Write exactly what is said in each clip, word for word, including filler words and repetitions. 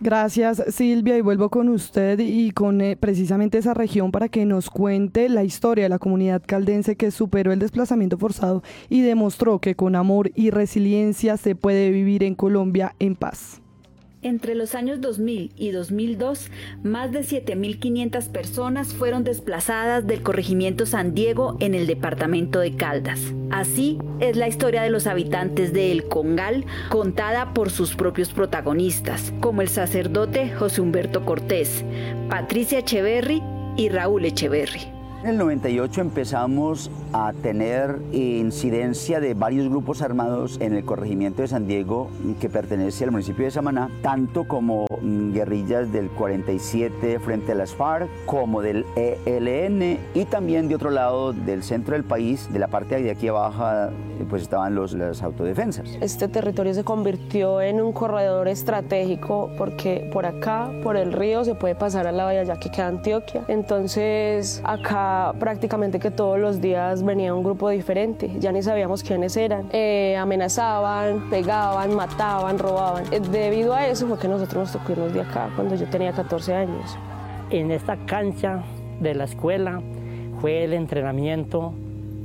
Gracias, Silvia, y vuelvo con usted y con eh, precisamente esa región para que nos cuente la historia de la comunidad caldense que superó el desplazamiento forzado y demostró que con amor y resiliencia se puede vivir en Colombia en paz. Entre los años dos mil y dos mil dos, más de siete mil quinientas personas fueron desplazadas del corregimiento San Diego en el departamento de Caldas. Así es la historia de los habitantes de El Congal, contada por sus propios protagonistas, como el sacerdote José Humberto Cortés, Patricia Echeverry y Raúl Echeverry. En el noventa y ocho empezamos a tener incidencia de varios grupos armados en el corregimiento de San Diego, que pertenece al municipio de Samaná, tanto como guerrillas del cuarenta y siete frente a las FARC, como del E L N, y también de otro lado del centro del país, de la parte de aquí abajo, pues estaban los, las autodefensas. Este territorio se convirtió en un corredor estratégico porque por acá, por el río, se puede pasar al lado de allá que queda Antioquia. Entonces acá prácticamente que todos los días venía un grupo diferente, ya ni sabíamos quiénes eran, eh, amenazaban, pegaban, mataban, robaban. Eh, debido a eso fue que nosotros nos tocó irnos de acá cuando yo tenía catorce años. En esta cancha de la escuela fue el entrenamiento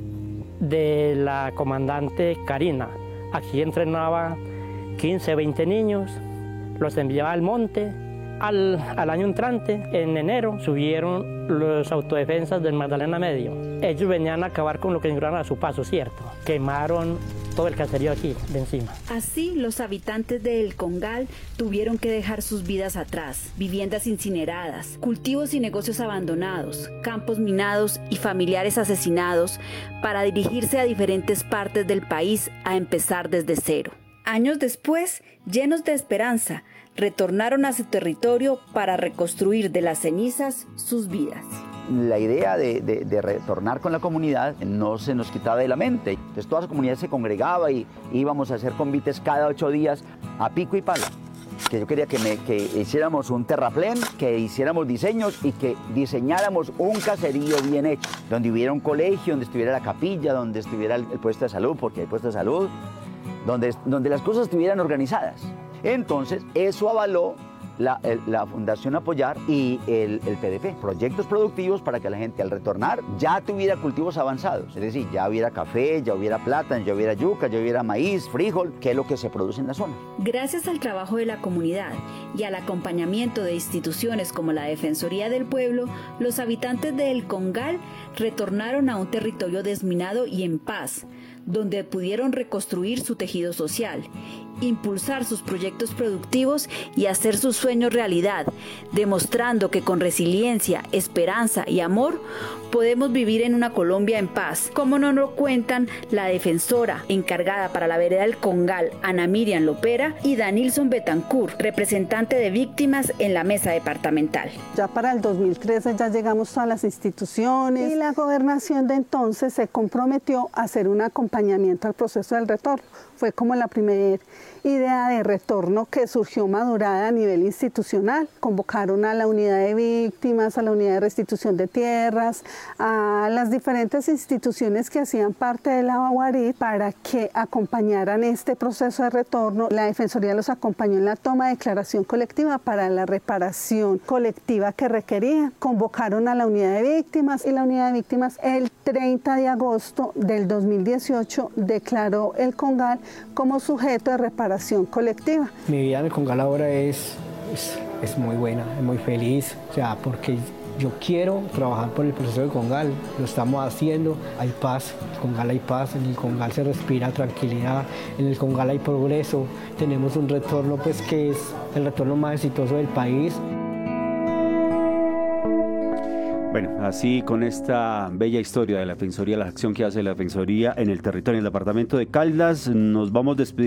de la comandante Karina. Aquí entrenaba quince, veinte niños, los enviaba al monte. Al, al año entrante, en enero, subieron los autodefensas del Magdalena Medio. Ellos venían a acabar con lo que encontraron a su paso, cierto. Quemaron todo el caserío aquí, de encima. Así, los habitantes de El Congal tuvieron que dejar sus vidas atrás. Viviendas incineradas, cultivos y negocios abandonados, campos minados y familiares asesinados para dirigirse a diferentes partes del país a empezar desde cero. Años después, llenos de esperanza, retornaron a su territorio para reconstruir de las cenizas sus vidas. La idea de, de, de retornar con la comunidad no se nos quitaba de la mente. Entonces toda esa comunidad se congregaba y íbamos a hacer convites cada ocho días a pico y pala. Que yo quería que, me, que hiciéramos un terraplén, que hiciéramos diseños y que diseñáramos un caserío bien hecho, donde hubiera un colegio, donde estuviera la capilla, donde estuviera el, el puesto de salud, porque hay puesto de salud, donde, donde las cosas estuvieran organizadas. Entonces, eso avaló la, el, la Fundación Apoyar y el, el P D F, proyectos productivos para que la gente al retornar ya tuviera cultivos avanzados, es decir, ya hubiera café, ya hubiera plátano, ya hubiera yuca, ya hubiera maíz, frijol, que es lo que se produce en la zona. Gracias al trabajo de la comunidad y al acompañamiento de instituciones como la Defensoría del Pueblo, los habitantes de El Congal retornaron a un territorio desminado y en paz, donde pudieron reconstruir su tejido social, impulsar sus proyectos productivos y hacer sus sueños realidad, demostrando que con resiliencia, esperanza y amor podemos vivir en una Colombia en paz, como nos lo cuentan la defensora encargada para la vereda del Congal, Ana Miriam Lopera, y Danilson Betancourt, representante de víctimas en la mesa departamental. Ya para el dos mil trece ya llegamos a las instituciones y la gobernación de entonces se comprometió a hacer un acompañamiento al proceso del retorno. Fue como la primera idea de retorno que surgió madurada a nivel institucional. Convocaron a la unidad de víctimas, a la unidad de restitución de tierras, a las diferentes instituciones que hacían parte de la Guarit para que acompañaran este proceso de retorno. La Defensoría los acompañó en la toma de declaración colectiva para la reparación colectiva que requerían. Convocaron a la unidad de víctimas y la unidad de víctimas el treinta de agosto del dos mil dieciocho declaró El Congal como sujeto de reparación colectiva. Mi vida en El Congal ahora es, es, es muy buena, es muy feliz, o sea, porque yo quiero trabajar por el proceso de Congal, lo estamos haciendo, hay paz, en El Congal hay paz, en El Congal se respira tranquilidad, en El Congal hay progreso, tenemos un retorno pues que es el retorno más exitoso del país. Bueno, así con esta bella historia de la Defensoría, la acción que hace la Defensoría en el territorio, en el departamento de Caldas, nos vamos despidiendo.